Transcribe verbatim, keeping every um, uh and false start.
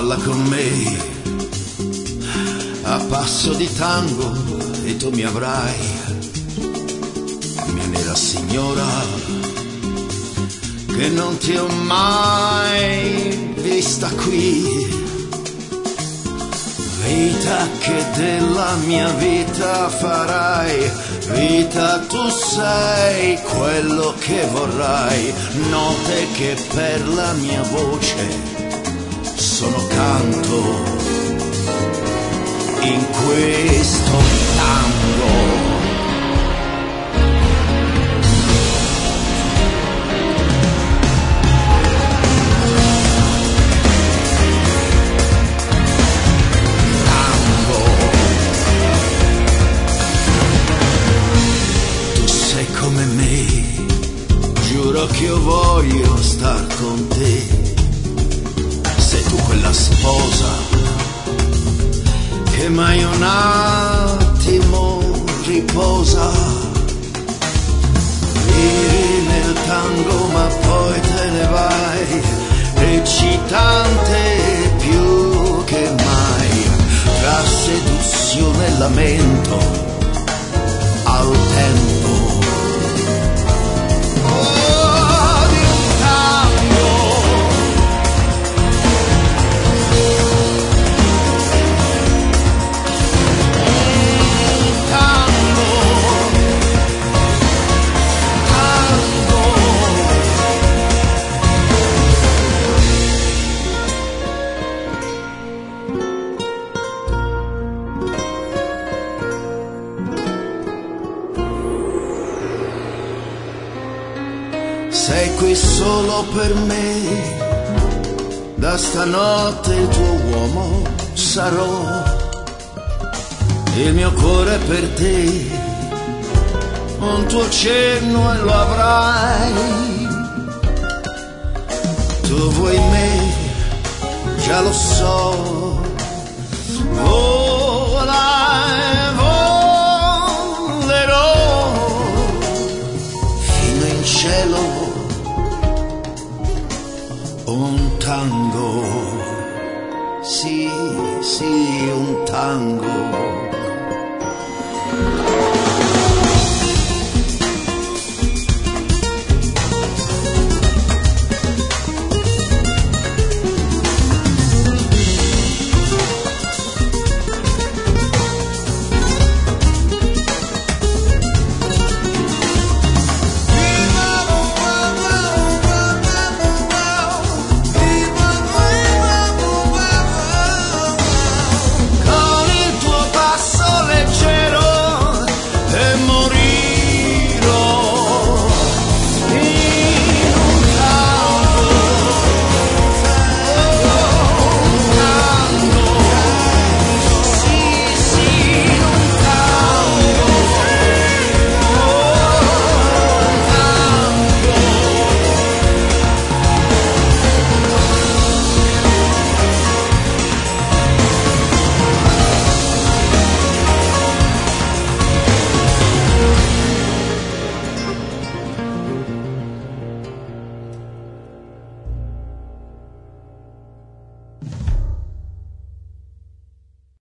balla con me a passo di tango e tu mi avrai, mia nera signora, che non ti ho mai vista qui. Vita che della mia vita farai, vita tu sei quello che vorrai, note che per la mia voce sono canto in questo tango. Come me, giuro che io voglio star con te. Sei tu quella sposa che mai un attimo riposa. Vivi nel tango ma poi te ne vai, eccitante più che mai, tra seduzione e lamento al tempo. Sei qui solo per me, da stanotte il tuo uomo sarò, il mio cuore per te, un tuo cenno e lo avrai. Tu vuoi me, già lo so, oh,